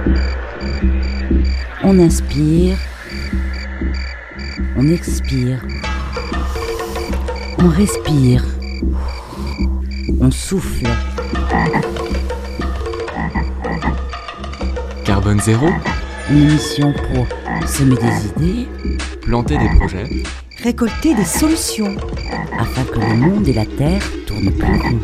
On inspire, on expire, on respire, on souffle. Carbone zéro, Une émission pour semer des idées, planter des projets, récolter des solutions, afin que le monde et la terre tournent plus rond.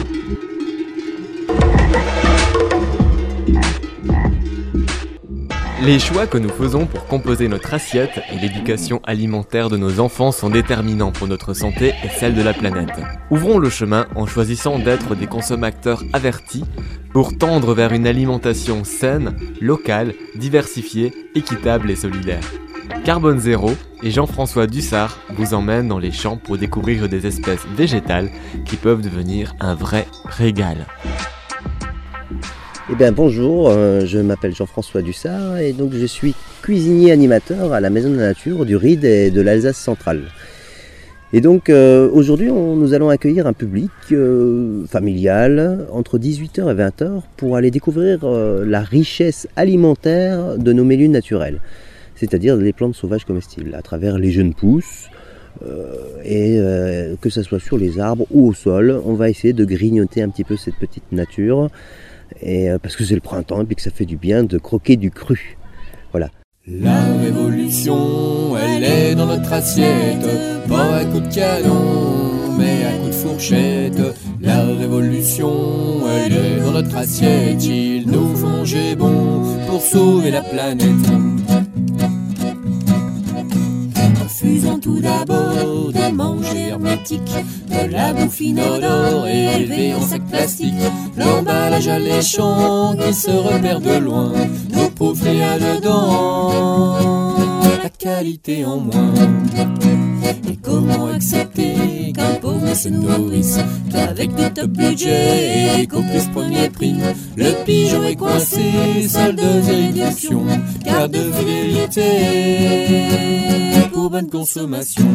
Les choix que nous faisons pour composer notre assiette et l'éducation alimentaire de nos enfants sont déterminants pour notre santé et celle de la planète. Ouvrons le chemin en choisissant d'être des consommateurs avertis pour tendre vers une alimentation saine, locale, diversifiée, équitable et solidaire. Carbone zéro et Jean-François Dussard vous emmènent dans les champs pour découvrir des espèces végétales qui peuvent devenir un vrai régal. Eh bien bonjour, je m'appelle Jean-François Dussard et donc je suis cuisinier animateur à la Maison de la Nature du Ride et de l'Alsace centrale. Et donc aujourd'hui nous allons accueillir un public familial entre 18h et 20h pour aller découvrir la richesse alimentaire de nos milieux naturels, c'est-à-dire les plantes sauvages comestibles à travers les jeunes pousses. Que ce soit sur les arbres ou au sol, on va essayer de grignoter un petit peu cette petite nature. Parce que c'est le printemps et puis que ça fait du bien de croquer du cru. Voilà. La révolution, elle est dans notre assiette, pas à coup de canon, mais à coup de fourchette. La révolution, elle est dans notre assiette, il nous faut manger bon pour sauver la planète. Refusons tout d'abord de manger hermétique, de la bouffe inodore élevée en sac plastique, l'emballage alléchant qui se repère de loin, nos pauvres rien dedans, la qualité en moins. Et comment accepter qu'un pauvre se nourrisse qu'avec des top budgets et qu'au plus premier prix le pigeon est coincé, soldes et réductions, carte de fidélité pour bonne consommation.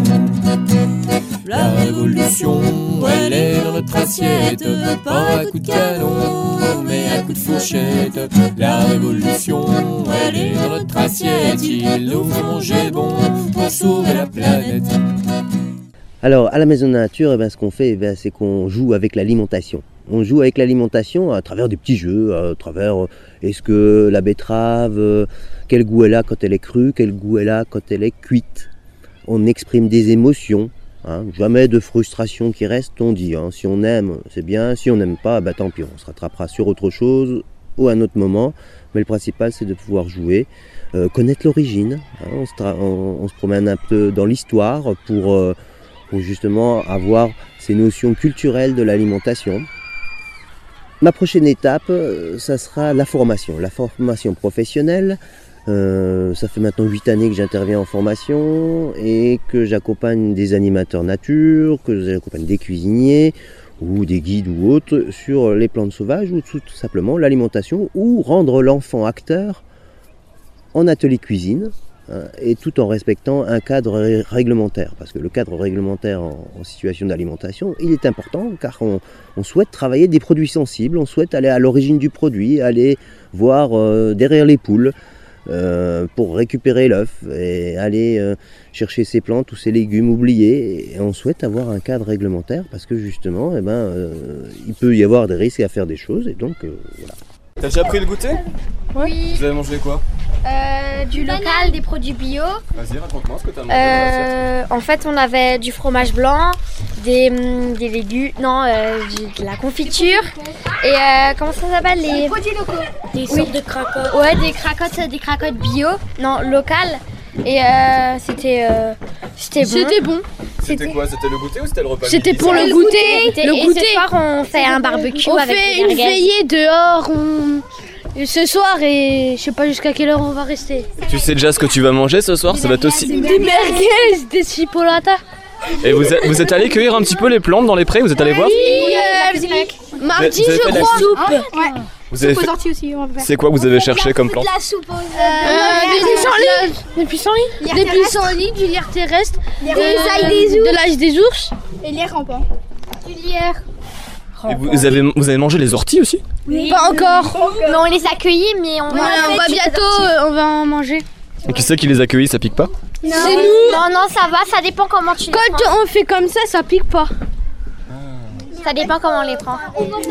La révolution, elle est dans notre assiette, pas à coup de canon, mais à coup de fourchette. La révolution, elle est dans notre assiette, il nous faut manger bon pour sauver la planète. Alors à la Maison de la Nature, ce qu'on fait, c'est qu'on joue avec l'alimentation. On joue avec l'alimentation à travers des petits jeux, à travers est-ce que la betterave, quel goût elle a quand elle est crue, quel goût elle a quand elle est cuite. On exprime des émotions, jamais de frustration qui reste, on dit. Si on aime, c'est bien, si on n'aime pas, tant pis, on se rattrapera sur autre chose ou à un autre moment. Mais le principal, c'est de pouvoir jouer, connaître l'origine. On se promène un peu dans l'histoire pour justement avoir ces notions culturelles de l'alimentation. Ma prochaine étape, ça sera la formation professionnelle. Ça fait maintenant 8 années que j'interviens en formation et que j'accompagne des animateurs nature, que j'accompagne des cuisiniers ou des guides ou autres sur les plantes sauvages ou tout simplement l'alimentation ou rendre l'enfant acteur en atelier cuisine. Et tout en respectant un cadre réglementaire, parce que le cadre réglementaire en situation d'alimentation, il est important car on souhaite travailler des produits sensibles, on souhaite aller à l'origine du produit, aller voir derrière les poules pour récupérer l'œuf et aller chercher ces plantes ou ces légumes oubliés, et on souhaite avoir un cadre réglementaire parce que justement il peut y avoir des risques à faire des choses et donc voilà. T'as déjà pris le goûter ? Oui. Vous avez mangé quoi ? Du local, des produits bio. Vas-y, raconte-moi ce que t'as mangé dans l'assiette. En fait, on avait du fromage blanc, des légumes, de la confiture et comment ça s'appelle les produits locaux. Des sortes de cracottes. Ouais, des cracottes bio, locales. Et c'était bon. C'était bon. C'était quoi ? C'était le goûter ou c'était le repas ? C'était pour le goûter. Et ce soir, on fait un barbecue avec fait une veillée dehors. Ce soir, et je sais pas jusqu'à quelle heure on va rester. Tu sais déjà ce que tu vas manger ce soir ? Ça va être aussi... Des merguez, des chipolatas. Et vous êtes allé cueillir un petit peu les plantes dans les prés ? Vous êtes allé voir ? Mardi, Vous avez fait je de la crois. Ouais. Vous avez fait... Aussi, on va faire. C'est quoi vous avez cherché comme plante ? La soupe Des pissenlits, du lierre terrestre, des ailes des ours. de l'âge des ours. Et les rampants. Du lierre Et vous avez mangé les orties aussi? Oui. Pas encore. Mais on les a cueillis, mais on va bientôt, on va en manger. Et qui c'est qui les accueille? Ça pique pas? Non. C'est nous. Non, ça va, ça dépend comment tu les prends. Quand on fait comme ça pique pas. Ça dépend comment on les prend.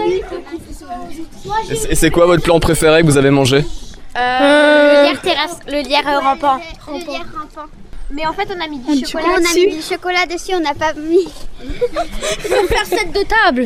Et c'est quoi votre plant préféré que vous avez mangé? Le lierre terrestre, le lierre rampant. Mais en fait, on a mis du chocolat. On a mis du chocolat dessus, on n'a pas mis. Faire set de table.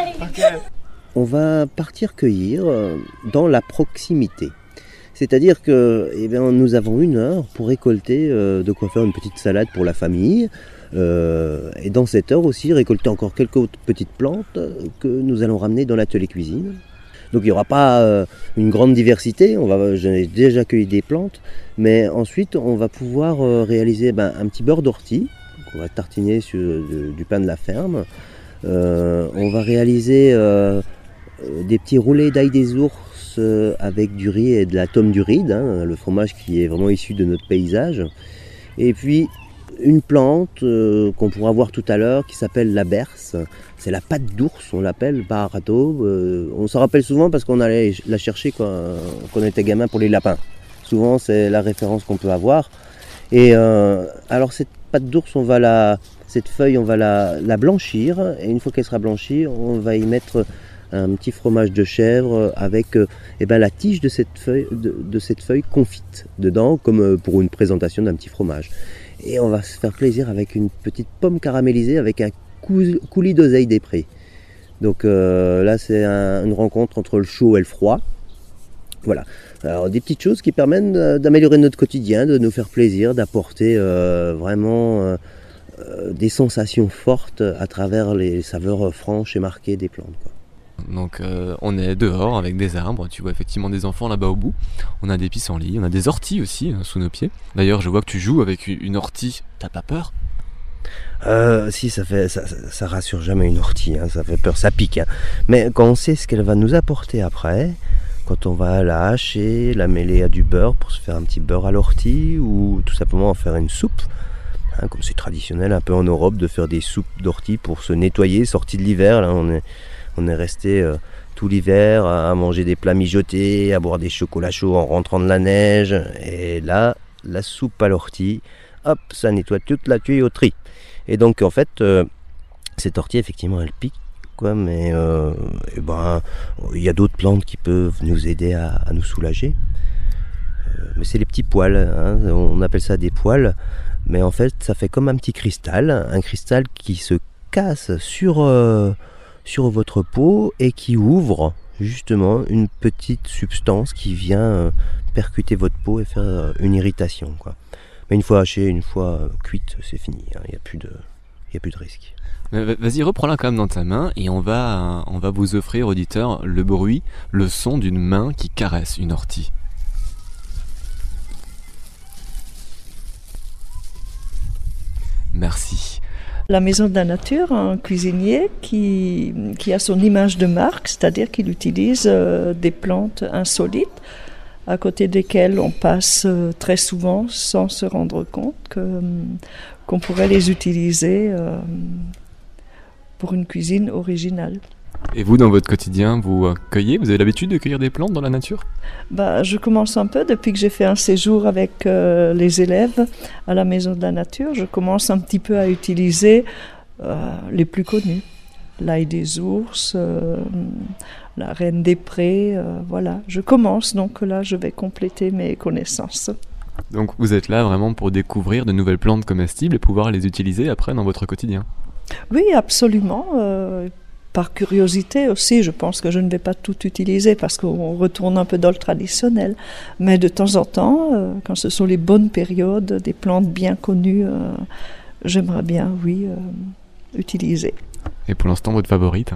On va partir cueillir dans la proximité. C'est-à-dire que nous avons 1 heure pour récolter de quoi faire une petite salade pour la famille. Et dans cette heure aussi, récolter encore quelques autres petites plantes que nous allons ramener dans l'atelier cuisine. Donc il n'y aura pas une grande diversité, j'ai déjà cueilli des plantes, mais ensuite on va pouvoir réaliser un petit beurre d'ortie qu'on va tartiner sur du pain de la ferme. On va réaliser des petits roulés d'ail des ours avec du riz et de la tome du ride, le fromage qui est vraiment issu de notre paysage. Et puis une plante qu'on pourra voir tout à l'heure qui s'appelle la berce. C'est la patte d'ours, on l'appelle par râteau. On s'en rappelle souvent parce qu'on allait la chercher quand on était gamin pour les lapins. Souvent c'est la référence qu'on peut avoir. Et alors cette patte d'ours, cette feuille on va la blanchir. Et une fois qu'elle sera blanchie, on va y mettre un petit fromage de chèvre avec la tige de cette feuille confite dedans, comme pour une présentation d'un petit fromage. Et on va se faire plaisir avec une petite pomme caramélisée avec un coulis d'oseille des prés. Donc là c'est une rencontre entre le chaud et le froid. Voilà. Alors des petites choses qui permettent d'améliorer notre quotidien, de nous faire plaisir, d'apporter vraiment des sensations fortes à travers les saveurs franches et marquées des plantes, quoi. Donc on est dehors avec des arbres, tu vois effectivement des enfants là-bas au bout. On a des pissenlits, on a des orties aussi sous nos pieds. D'ailleurs je vois que tu joues avec une ortie, t'as pas peur? Si, ça rassure jamais une ortie, ça fait peur, ça pique. Mais quand on sait ce qu'elle va nous apporter après, quand on va la hacher, la mêler à du beurre pour se faire un petit beurre à l'ortie ou tout simplement en faire une soupe, comme c'est traditionnel un peu en Europe de faire des soupes d'ortie pour se nettoyer, sortie de l'hiver, là on est resté tout l'hiver à manger des plats mijotés, à boire des chocolats chauds en rentrant de la neige. Et là, la soupe à l'ortie, hop, ça nettoie toute la tuyauterie. Et donc en fait, cette ortie effectivement elle pique, quoi, mais il y a d'autres plantes qui peuvent nous aider à nous soulager. Mais c'est les petits poils, on appelle ça des poils. Mais en fait, ça fait comme un petit cristal, un cristal qui se casse sur votre peau et qui ouvre justement une petite substance qui vient percuter votre peau et faire une irritation, quoi. Mais une fois hachée, une fois cuite, c'est fini, il n'y a plus de risque. Vas-y, reprends-la quand même dans ta main et on va vous offrir, auditeurs, le bruit, le son d'une main qui caresse une ortie. Merci. La Maison de la Nature, un cuisinier qui a son image de marque, c'est-à-dire qu'il utilise des plantes insolites à côté desquelles on passe très souvent sans se rendre compte qu'on pourrait les utiliser pour une cuisine originale. Et vous, dans votre quotidien, vous cueillez? Vous avez l'habitude de cueillir des plantes dans la nature? Je commence un peu depuis que j'ai fait un séjour avec les élèves à la Maison de la Nature. Je commence un petit peu à utiliser les plus connus. L'ail des ours, la reine des prés, voilà. Je commence, donc là je vais compléter mes connaissances. Donc vous êtes là vraiment pour découvrir de nouvelles plantes comestibles et pouvoir les utiliser après dans votre quotidien? Oui, absolument. Par curiosité aussi, je pense que je ne vais pas tout utiliser parce qu'on retourne un peu dans le traditionnel. Mais de temps en temps, quand ce sont les bonnes périodes, des plantes bien connues, j'aimerais bien, oui, utiliser. Et pour l'instant, votre favorite?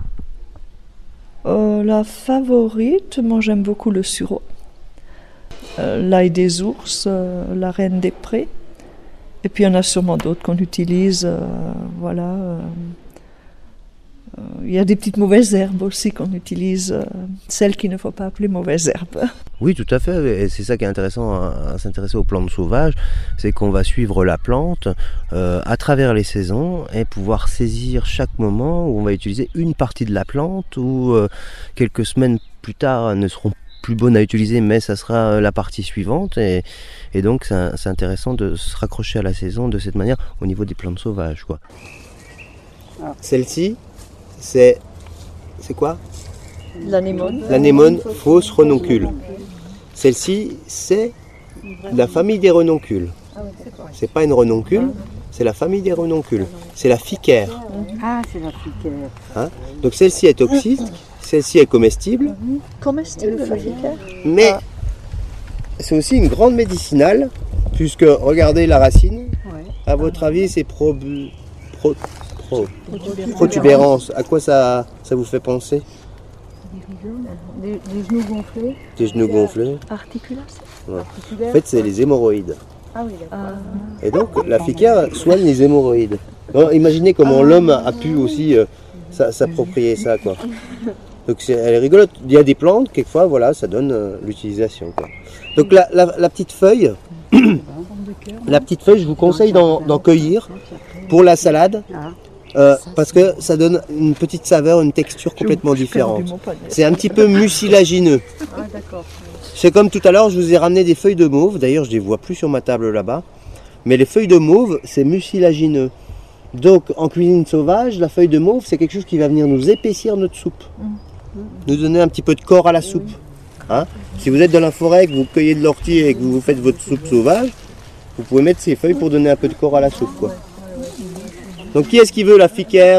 La favorite, moi j'aime beaucoup le sureau. L'ail des ours, la reine des prés. Et puis il y en a sûrement d'autres qu'on utilise, voilà... Il y a des petites mauvaises herbes aussi qu'on utilise, celles qu'il ne faut pas appeler mauvaises herbes. Oui, tout à fait. Et c'est ça qui est intéressant à s'intéresser aux plantes sauvages, c'est qu'on va suivre la plante à travers les saisons et pouvoir saisir chaque moment où on va utiliser une partie de la plante ou quelques semaines plus tard ne seront plus bonnes à utiliser, mais ça sera la partie suivante. Et donc c'est intéressant de se raccrocher à la saison de cette manière au niveau des plantes sauvages, quoi. Celle-ci, c'est quoi? L'anémone. L'anémone fausse renoncule. Celle-ci, c'est la famille des renoncules. C'est pas une renoncule, c'est la famille des renoncules. C'est la ficaire. Ah, c'est la ficaire. Hein? Donc celle-ci est toxique, celle-ci est comestible. Comestible, la ficaire. Mais c'est aussi une grande médicinale, puisque regardez la racine. À votre avis, c'est protubérance. À quoi ça vous fait penser? Des genoux gonflés. Des genoux gonflés. Articulation. Ouais. En fait, c'est les hémorroïdes. Ah oui, d'accord. Et donc, la ficaire soigne les hémorroïdes. Alors, imaginez comment l'homme a pu aussi s'approprier ça, quoi. Donc, elle est rigolote. Il y a des plantes, quelquefois, voilà, ça donne l'utilisation, quoi. Donc, la petite feuille, je vous conseille d'en cueillir pour la salade. Parce que ça donne une petite saveur, une texture complètement différente. C'est un petit peu mucilagineux. C'est comme tout à l'heure, je vous ai ramené des feuilles de mauve. D'ailleurs, je ne les vois plus sur ma table là-bas. Mais les feuilles de mauve, c'est mucilagineux. Donc, en cuisine sauvage, la feuille de mauve, c'est quelque chose qui va venir nous épaissir notre soupe. Nous donner un petit peu de corps à la soupe. Hein? Si vous êtes dans la forêt, que vous cueillez de l'ortie et que vous faites votre soupe sauvage, vous pouvez mettre ces feuilles pour donner un peu de corps à la soupe, quoi. Donc qui est-ce qui veut la ficaire,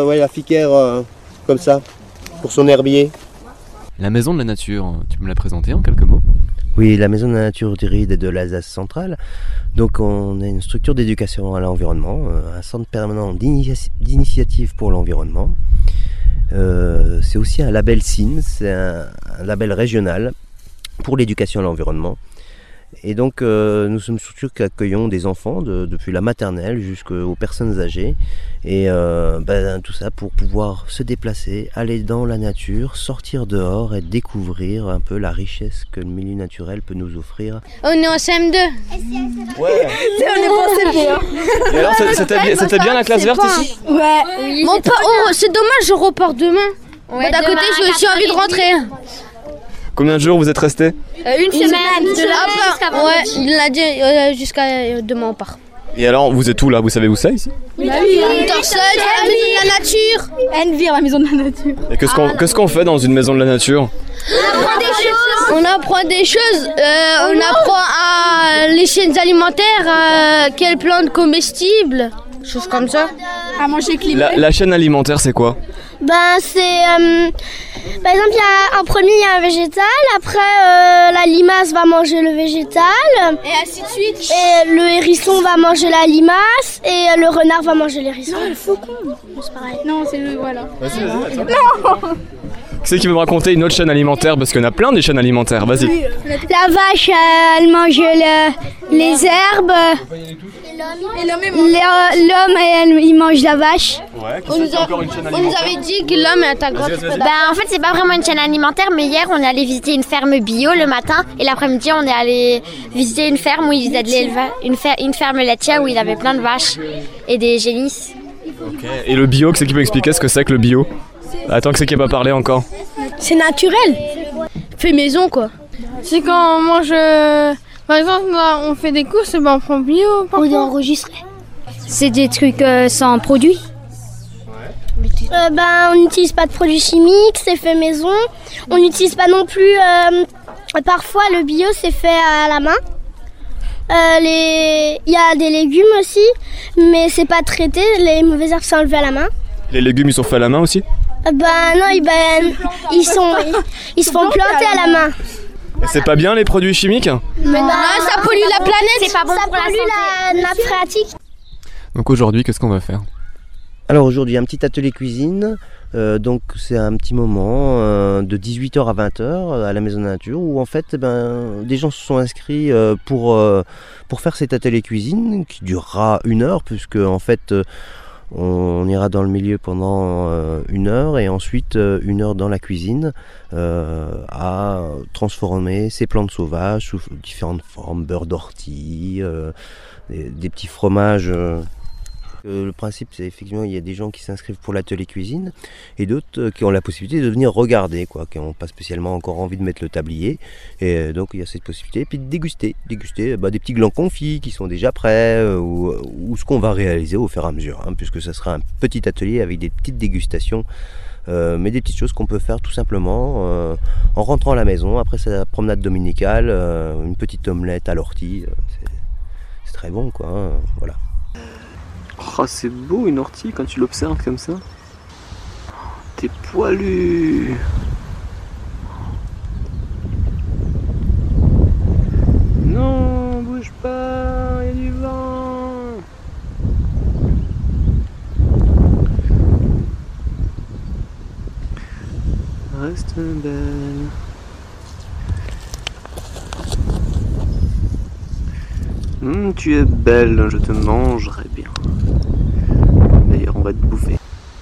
comme ça, pour son herbier? La maison de la nature, tu me l'as présentée en quelques mots? Oui, la maison de la nature du Ride et de l'Alsace centrale. Donc on a une structure d'éducation à l'environnement, un centre permanent d'initiative pour l'environnement. C'est aussi un label SIN, c'est un label régional pour l'éducation à l'environnement. Et donc nous sommes une structure qui accueillons des enfants depuis la maternelle jusqu'aux personnes âgées et tout ça pour pouvoir se déplacer, aller dans la nature, sortir dehors et découvrir un peu la richesse que le milieu naturel peut nous offrir. On est en CM2. Ouais. On est pas en CM2. Et alors c'était bien la classe verte ici? Ouais. Oui, bon, c'est dommage, je repars demain. Ouais, d'un côté j'ai aussi envie de rentrer. Combien de jours vous êtes restés? Une semaine. Ouais, il l'a dit jusqu'à demain on part. Et alors, vous êtes où là? Vous savez où c'est ici? Oui, Torseul, la maison de la nature. Envire, la maison de la nature. Et qu'est-ce qu'on fait dans une maison de la nature? On apprend des choses. On apprend à les chaînes alimentaires, quelles plantes comestibles, choses comme ça. À manger équilibré. La chaîne alimentaire, c'est quoi? C'est par exemple, il y a un premier, il y a un végétal, après la limace va manger le végétal et ainsi de suite. Et le hérisson va manger la limace et le renard va manger l'hérisson. Non, le faucon, c'est pareil. Non, c'est le voilà. Vas-y. Non. Qui c'est qui veut me raconter une autre chaîne alimentaire? Parce qu'il y en a plein des chaînes alimentaires, vas-y. La vache, elle mange les herbes. L'homme, il mange la vache. Ouais, on nous avait dit que l'homme est un grand. En fait, c'est pas vraiment une chaîne alimentaire, mais hier, on est allé visiter une ferme bio le matin et l'après-midi, on est allé visiter une ferme où ils faisaient de l'élevage, une ferme laitière où il y avait plein de vaches et des génisses. Ok. Et le bio, qui c'est qui peut expliquer ce que c'est que le bio? Attends, que c'est qui n'a pas parlé encore? C'est naturel. Fait maison, quoi. C'est quand on mange. Par exemple, on fait des courses, on prend bio. On est enregistré. C'est des trucs sans produits. On n'utilise pas de produits chimiques, c'est fait maison. On n'utilise pas non plus. Parfois, le bio, c'est fait à la main. Il y a des légumes aussi, mais c'est pas traité. Les mauvaises herbes sont enlevées à la main. Les légumes, ils sont faits à la main aussi? Non, ils se font planter à la main. Et c'est pas bien les produits chimiques? Mais non, ça pollue la planète. C'est pas bon pour la santé. La nappe phréatique. Donc aujourd'hui, qu'est-ce qu'on va faire? Alors aujourd'hui, un petit atelier cuisine. Donc c'est un petit moment de 18h à 20h à la Maison de la Nature où en fait des gens se sont inscrits pour faire cet atelier cuisine qui durera 1 heure puisque en fait On ira dans le milieu pendant 1 heure et ensuite 1 heure dans la cuisine à transformer ces plantes sauvages sous différentes formes, beurre d'ortie, des petits fromages. Le principe, c'est effectivement, il y a des gens qui s'inscrivent pour l'atelier cuisine et d'autres qui ont la possibilité de venir regarder, quoi, qui n'ont pas spécialement encore envie de mettre le tablier. Et donc, il y a cette possibilité. Et puis de déguster des petits glands confits qui sont déjà prêts ou ce qu'on va réaliser au fur et à mesure, hein, puisque ça sera un petit atelier avec des petites dégustations, mais des petites choses qu'on peut faire tout simplement en rentrant à la maison après sa promenade dominicale, une petite omelette à l'ortie. C'est très bon, quoi, hein, voilà. Oh, c'est beau une ortie quand tu l'observes comme ça. T'es poilu. Non, bouge pas, il y a du vent. Reste belle. Tu es belle, je te mangerai bien. D'ailleurs, on va te bouffer.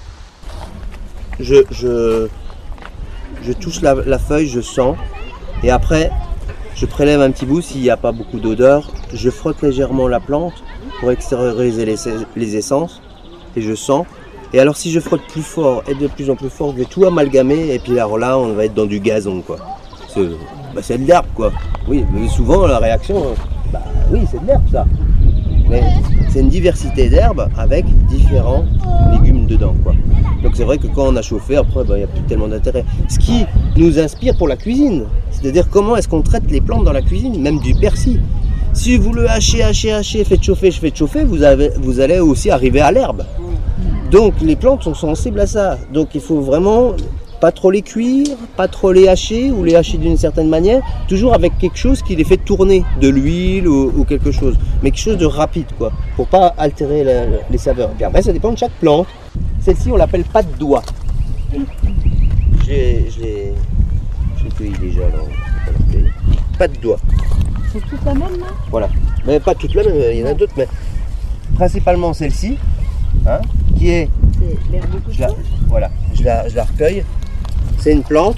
Je touche la feuille, je sens, et après, je prélève un petit bout s'il n'y a pas beaucoup d'odeur. Je frotte légèrement la plante pour extérioriser les essences, et je sens. Et alors, si je frotte plus fort et de plus en plus fort, je vais tout amalgamer, et puis alors là, on va être dans du gazon, quoi. C'est de l'herbe, quoi. Oui, mais souvent, la réaction... oui, c'est de l'herbe ça. Mais c'est une diversité d'herbes avec différents légumes dedans, quoi. Donc c'est vrai que quand on a chauffé, après, il n'y a plus tellement d'intérêt. Ce qui nous inspire pour la cuisine, c'est-à-dire comment est-ce qu'on traite les plantes dans la cuisine, même du persil. Si vous le hachez, faites chauffer, vous allez aussi arriver à l'herbe. Donc les plantes sont sensibles à ça. Donc il faut vraiment... pas trop les cuire, pas trop les hacher ou les hacher d'une certaine manière, toujours avec quelque chose qui les fait tourner, de l'huile ou quelque chose, mais quelque chose de rapide, quoi, pour pas altérer les saveurs. Puis après, ça dépend de chaque plante. Celle-ci, on l'appelle pas de doigt. Je l'ai cueilli déjà, alors. Pas de doigt. C'est toute la même, là? Voilà. Mais pas toute la même, il y en a d'autres, mais principalement celle-ci, hein, qui est... C'est l'herbe de cochon. Voilà, je la recueille. C'est une plante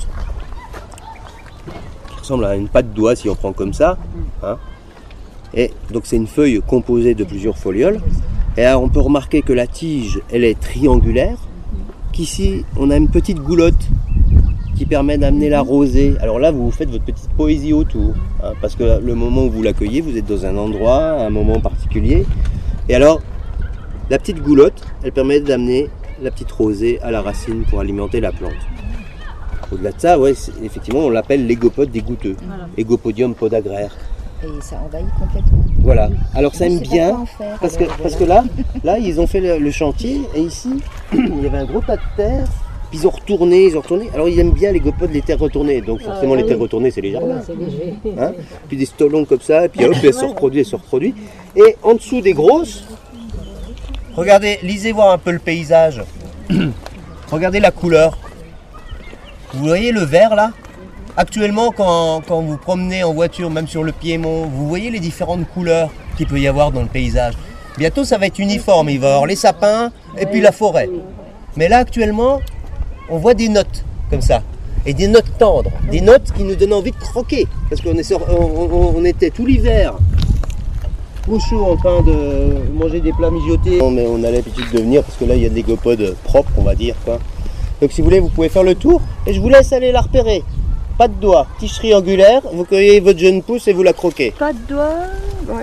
qui ressemble à une patte d'oie si on prend comme ça, hein. Et donc c'est une feuille composée de plusieurs folioles. Et alors on peut remarquer que la tige, elle est triangulaire, qu'ici on a une petite goulotte qui permet d'amener la rosée. Alors là vous faites votre petite poésie autour, hein, parce que le moment où vous l'accueillez, vous êtes dans un endroit, un moment particulier. Et alors la petite goulotte, elle permet d'amener la petite rosée à la racine pour alimenter la plante. Au-delà de ça, ouais, effectivement, on l'appelle l'égopode des goutteux. Voilà. Égopodium podagraire. Et ça envahit complètement. Voilà. Alors ça aime bien, parce que là, ils ont fait le chantier, et ici, il y avait un gros tas de terre, puis ils ont retourné. Alors ils aiment bien l'égopode, les terres retournées. Donc forcément, les terres retournées, c'est les jardins. C'est léger. Hein, puis des stolons comme ça, et puis hop, elles se reproduisent. Et en dessous des grosses, regardez, lisez voir un peu le paysage. Regardez la couleur. Vous voyez le vert là? Actuellement, quand vous promenez en voiture, même sur le Piémont, vous voyez les différentes couleurs qu'il peut y avoir dans le paysage. Bientôt, ça va être uniforme. Il va y avoir les sapins et puis la forêt. Mais là, actuellement, on voit des notes comme ça. Et des notes tendres. Des notes qui nous donnent envie de croquer. Parce qu'on était tout l'hiver au chaud en train de manger des plats mijotés. Mais on a l'habitude de venir parce que là, il y a des gopodes propres, on va dire, quoi. Donc si vous voulez, vous pouvez faire le tour. Et je vous laisse aller la repérer. Pas de doigt, tige triangulaire, vous cueillez votre jeune pousse et vous la croquez. Pas de doigt, ouais.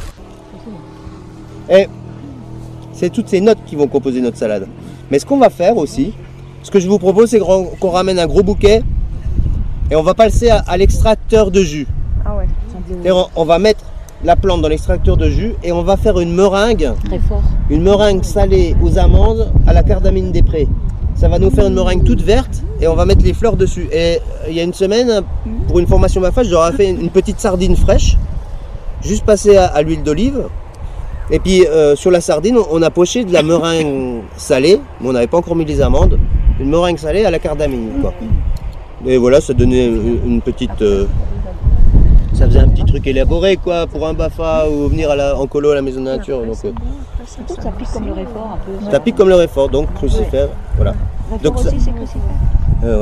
Et c'est toutes ces notes qui vont composer notre salade. Mais ce qu'on va faire aussi, ce que je vous propose, c'est qu'on ramène un gros bouquet et on va passer à l'extracteur de jus. Ah ouais. Et on va mettre la plante dans l'extracteur de jus et on va faire une meringue. Très fort. Une meringue salée aux amandes à la cardamine des prés. Ça va nous faire une meringue toute verte et on va mettre les fleurs dessus. Et il y a une semaine, pour une formation MAFA, j'aurais fait une petite sardine fraîche, juste passée à l'huile d'olive. Et puis sur la sardine, on a poché de la meringue salée, mais on n'avait pas encore mis les amandes. Une meringue salée à la cardamine, quoi. Et voilà, ça donnait une petite... ça faisait un petit truc élaboré, quoi, pour un BAFA ou venir en colo à la maison de nature. Donc Ça pique comme le réfort un peu. Ça pique comme le réfort, donc crucifère, voilà. Réfort Donc, aussi, c'est crucifère. ouais.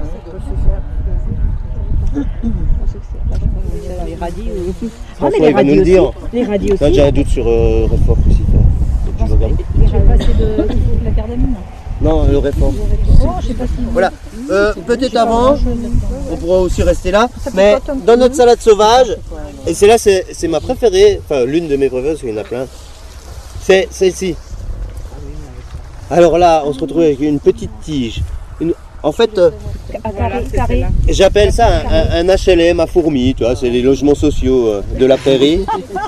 Les radis ou... François, il va nous le dire. Les radis aussi. Là, j'ai un doute sur réfort crucifère. Tu veux regarder? J'ai passé de la cardamine. Non, le réfort. Je sais pas si... Voilà. Peut-être avant, on pourra aussi rester là, mais dans notre salade sauvage, et c'est là, c'est ma préférée, enfin l'une de mes préférées, parce qu'il y en a plein, c'est celle-ci. Alors là, on se retrouve avec une petite tige. En fait, carré. j'appelle ça un HLM à fourmis, tu vois, c'est les logements sociaux de la prairie.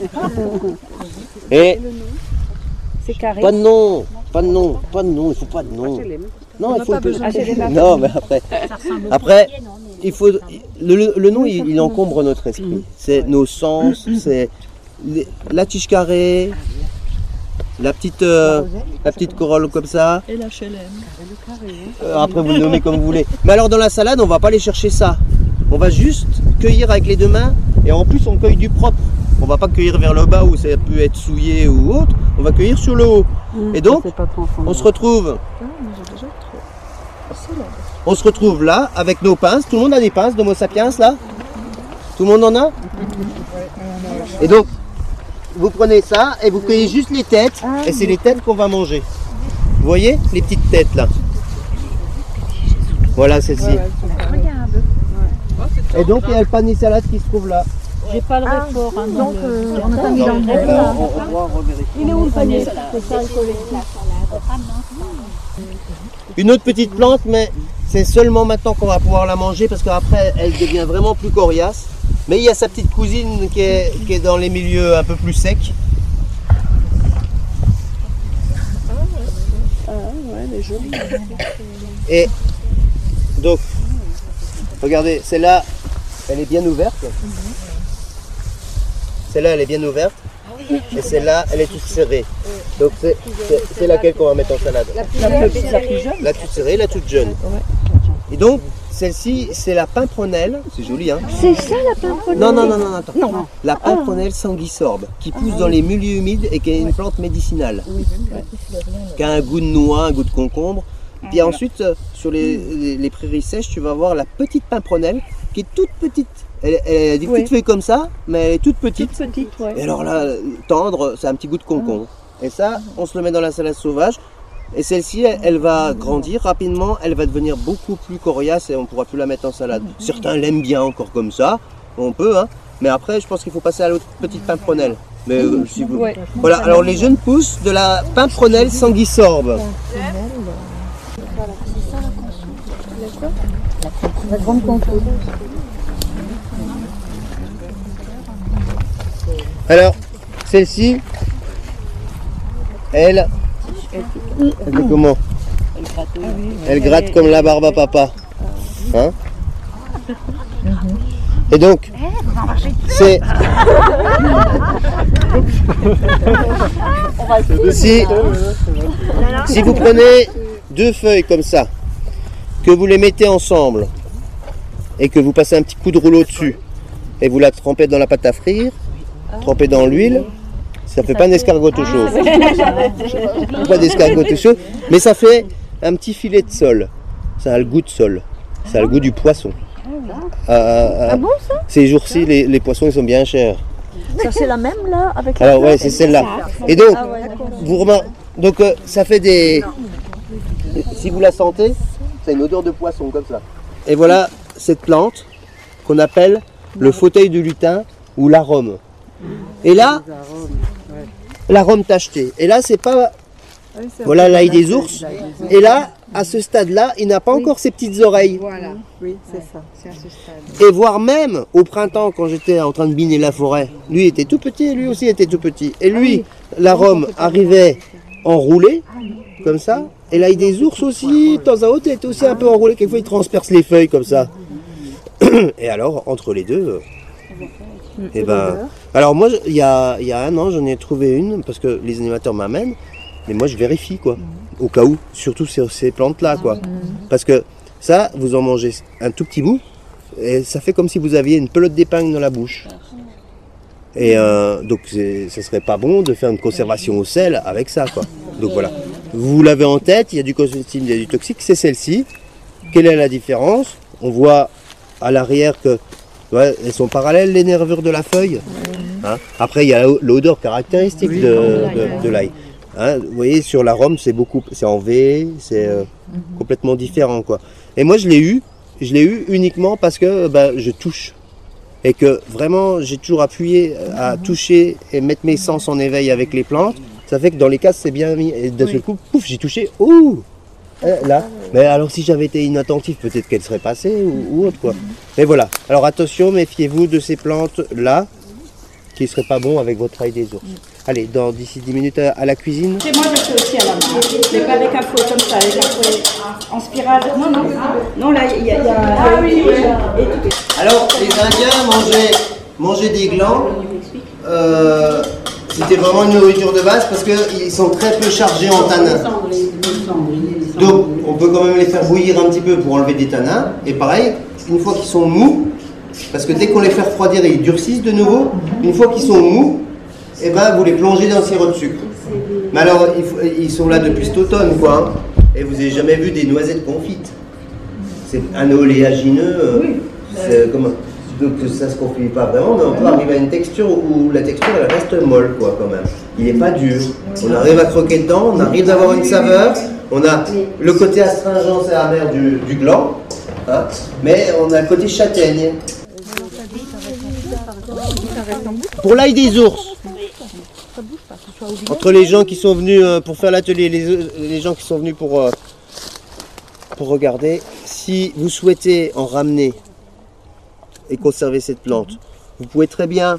Et c'est carré. pas de nom, il faut pas de nom. Non, il faut non, mais après, il faut le nom, il encombre notre esprit. C'est nos sens, c'est la tige carrée, la petite corolle comme ça. Et la HLM. Après, vous le nommez comme vous voulez. Mais alors, dans la salade, on va pas aller chercher ça. On va juste cueillir avec les deux mains, et en plus, on cueille du propre. On va pas cueillir vers le bas où ça peut être souillé ou autre. On va cueillir sur le haut. Et donc, on se retrouve. On se retrouve là avec nos pinces. Tout le monde a des pinces d'Homo sapiens là? Tout le monde en a? Et donc, vous prenez ça et vous cueillez juste les têtes. Et c'est les têtes qu'on va manger. Vous voyez les petites têtes là? Voilà celle-ci. Et donc, il y a le panier salade qui se trouve là. J'ai pas le réfort. Donc, on n'a pas mis dans le réfort. Il est où le panier? Une autre petite plante, mais c'est seulement maintenant qu'on va pouvoir la manger parce qu'après elle devient vraiment plus coriace. Mais il y a sa petite cousine qui est dans les milieux un peu plus secs. Ah ouais, elle est jolie. Et donc, regardez, celle-là, elle est bien ouverte. Celle-là, elle est bien ouverte. Et celle-là, elle est toute serrée. Donc c'est laquelle qu'on va mettre en salade? La plus jeune. La toute serrée, la toute jeune. Et donc, celle-ci, c'est la pimpronelle. C'est joli, hein? C'est ça la pimpronelle? Non, attends. Non. La pimpronelle sanguisorbe, qui pousse dans les milieux humides et qui est une plante médicinale. Qui a un goût de noix, un goût de concombre. Puis ensuite, sur les prairies sèches, tu vas voir la petite pimpronelle qui est toute petite. Elle a des petites feuilles comme ça, mais elle est toute petite. Et alors là, tendre, c'est un petit goût de concombre. Et ça, on se le met dans la salade sauvage. Et celle-ci, elle va grandir rapidement, elle va devenir beaucoup plus coriace et on ne pourra plus la mettre en salade. Certains l'aiment bien encore comme ça, on peut, hein. Mais après, je pense qu'il faut passer à l'autre petite pimpronelle. Mais si vous... Voilà, alors les jeunes pousses de la pimpronelle sanguisorbe. La grande contrôle. Alors, celle-ci, elle fait comment? Elle gratte comme la barbe à papa. Hein? Et donc, c'est... Si vous prenez deux feuilles comme ça, que vous les mettez ensemble, et que vous passez un petit coup de rouleau dessus, et vous la trempez dans la pâte à frire, trempée dans l'huile, ça fait pas un escargot tout chaud. Pas d'escargot tout chaud, mais ça fait un petit filet de sole. Ça a le goût de sole. Ça a le goût du poisson. Ah bon ça? Ces jours-ci, les poissons ils sont bien chers. Ça c'est la même là avec. Alors ouais, c'est celle-là. Et donc, vous remarquez, donc ça fait des. Si vous la sentez, c'est une odeur de poisson comme ça. Et voilà cette plante qu'on appelle le fauteuil de lutin ou l'arôme. Et là, l'arôme tacheté. Et là, c'est pas... Voilà l'ail des ours. Et là, à ce stade-là, il n'a pas encore ses petites oreilles. Voilà, oui, c'est ça. C'est à ce stade. Et voire même, au printemps, quand j'étais en train de biner la forêt, lui était tout petit, lui aussi était tout petit. Et lui, l'arôme arrivait enroulé, comme ça. Et l'ail des ours aussi, de temps à autre, était aussi un peu enroulé. Quelquefois, il transperce les feuilles comme ça. Et alors, entre les deux... Et ben, alors moi, il y a un an, j'en ai trouvé une, parce que les animateurs m'amènent, mais moi je vérifie quoi, au cas où, surtout sur ces plantes-là quoi. Parce que ça, vous en mangez un tout petit bout, et ça fait comme si vous aviez une pelote d'épingle dans la bouche. Et donc ce serait pas bon de faire une conservation au sel avec ça, quoi. Donc voilà. Vous l'avez en tête, il y a du comestible, il y a du toxique, c'est celle-ci. Quelle est la différence? On voit à l'arrière que elles sont parallèles, les nervures de la feuille. Hein. Après, il y a l'odeur caractéristique de l'ail. Hein. Vous voyez, sur l'arôme, c'est en V, c'est complètement différent, quoi. Et moi, je l'ai eu uniquement parce que je touche. Et que vraiment, j'ai toujours appuyé à toucher et mettre mes sens en éveil avec les plantes. Ça fait que dans les cases, c'est bien mis. Et d'un seul coup, pouf, j'ai touché. Ouh, là. Mais alors, si j'avais été inattentif, peut-être qu'elle serait passée ou autre, quoi. Mais voilà. Alors, attention, méfiez-vous de ces plantes-là, qui ne seraient pas bons avec votre ail des ours. Allez, d'ici 10 minutes à la cuisine. Chez moi, je fais aussi à la main. Mais pas avec un fouet comme ça, avec un fouet en spirale. Non, là, il y a... Ah oui. Alors, les Indiens mangeaient des glands. C'était vraiment une nourriture de base parce qu'ils sont très peu chargés en tanins. Donc, on peut quand même les faire bouillir un petit peu pour enlever des tanins. Et pareil, une fois qu'ils sont mous, parce que dès qu'on les fait refroidir, ils durcissent de nouveau. Une fois qu'ils sont mous, vous les plongez dans le sirop de sucre. Mais alors, ils sont là depuis cet automne, quoi. Hein. Et vous n'avez jamais vu des noisettes confites. C'est un oléagineux. Donc ça ne se confie pas vraiment, mais on peut arriver à une texture où la texture elle reste molle, quoi, quand même. Il n'est pas dur. On arrive à croquer dedans, on arrive à avoir une saveur. On a le côté astringent et amer du gland, hein, mais on a le côté châtaigne. Pour l'ail des ours, entre les gens qui sont venus pour faire l'atelier, les gens qui sont venus pour regarder, si vous souhaitez en ramener et conserver cette plante, vous pouvez très bien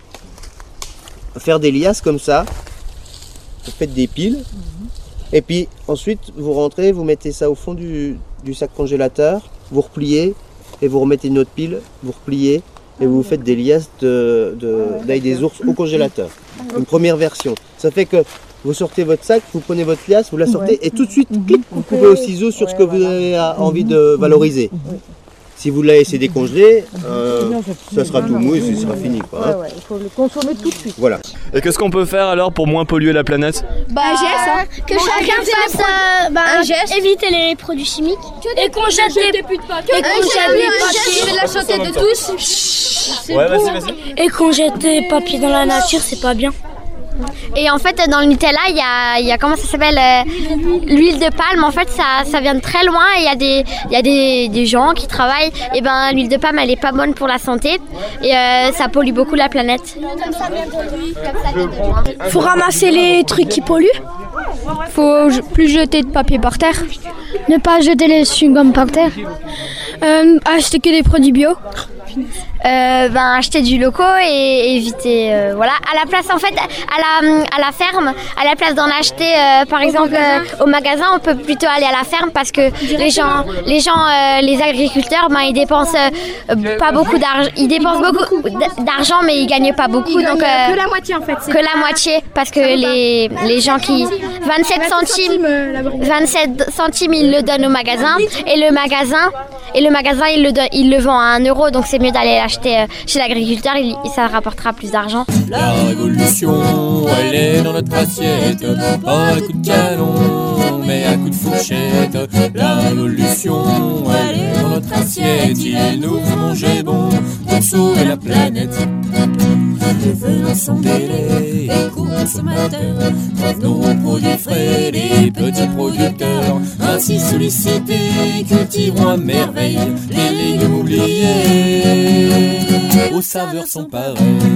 faire des liasses comme ça, vous faites des piles, et puis ensuite vous rentrez, vous mettez ça au fond du sac congélateur, vous repliez, et vous remettez une autre pile, vous repliez, et vous faites des liasses d'ail des ours au congélateur. Une première version. Ça fait que vous sortez votre sac, vous prenez votre liasse, vous la sortez, et tout de suite, clic, vous coupez au ciseau sur ce que vous avez envie de valoriser. Si vous la laissez décongeler, ça sera tout mou et ce sera fini, quoi, hein. Il faut le consommer tout de suite. Voilà. Et qu'est-ce qu'on peut faire alors pour moins polluer la planète? Un geste, que chacun fasse un geste, éviter les produits chimiques et qu'on jette des papiers. Et qu'on jette des papiers. C'est la santé de tous. Ouais, vas-y. Et qu'on jette des papiers dans la nature, c'est pas bien. Et en fait, dans le Nutella, il y a comment ça s'appelle, l'huile de palme. En fait, ça vient de très loin. Et il y a des gens qui travaillent. Et l'huile de palme, elle est pas bonne pour la santé. Et ça pollue beaucoup la planète. Comme ça vient de lui, Faut ramasser les trucs qui polluent. Faut plus jeter de papier par terre. Ne pas jeter les chewing-gums par terre. Acheter que des produits bio. Acheter du loco et éviter voilà, à la place en fait à la ferme, à la place d'en acheter par exemple au magasin, on peut plutôt aller à la ferme parce que les agriculteurs ils dépensent pas beaucoup d'argent, ils dépensent beaucoup d'argent mais ils gagnent pas beaucoup, donc que la moitié en fait, que la moitié parce que les gens qui 27 centimes ils le donnent au magasin et le magasin il le vend à 1 euro, donc c'est mieux d'aller l'acheter chez l'agriculteur, ça rapportera plus d'argent. La révolution, elle est dans notre assiette, pas à coup de canon, mais à coup de fourchette. La révolution, elle est dans notre assiette, il nous faut manger bon pour sauver la planète. Devenons sans délai, éco-consommateurs, revenons aux produits frais, les petits producteurs. Ainsi sollicités, cultivons à merveille les légumes oubliés, aux saveurs sont pareilles.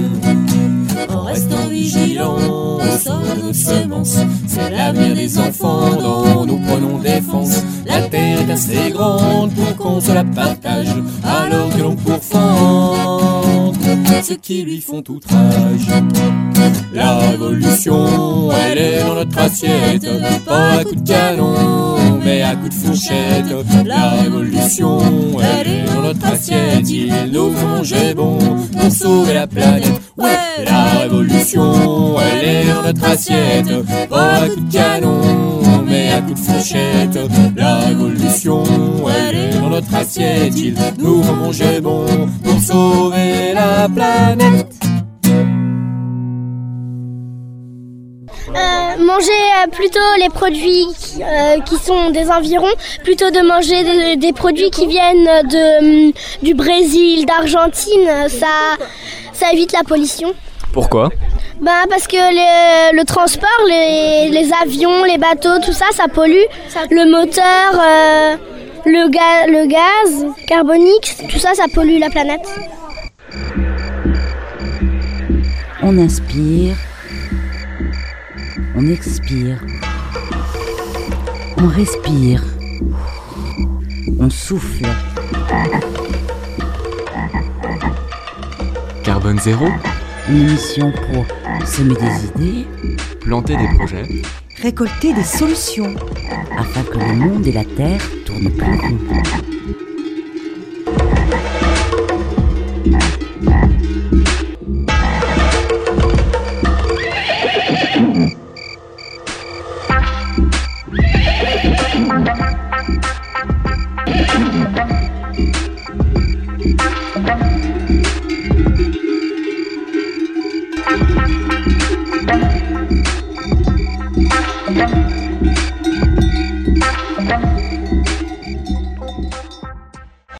En restant vigilants au sort de nos semences, c'est l'avenir des enfants dont nous prenons défense. La terre est assez grande pour qu'on se la partage, alors que l'on pourfend ceux qui lui font outrage. La révolution, elle est dans notre assiette, pas à coup de canon, mais à coup de fourchette. La révolution, elle est dans notre assiette, il nous faut manger bon pour sauver la planète. Ouais, la révolution, elle est dans notre assiette, pas à coup de canon, mais à coup de fourchette. La révolution, elle est dans notre assiette, il nous faut manger bon pour sauver la planète. manger plutôt les produits qui sont des environs, plutôt de manger des produits qui viennent du Brésil, d'Argentine, ça évite la pollution. Pourquoi ? Parce que le transport, les avions, les bateaux, tout ça, ça pollue. Le moteur, le gaz carbonique, tout ça, ça pollue la planète. On inspire, on expire, on respire, on souffle. Carbone zéro ? Une émission pour semer des idées, planter des projets, récolter des solutions, afin que le monde et la Terre tournent plus rond.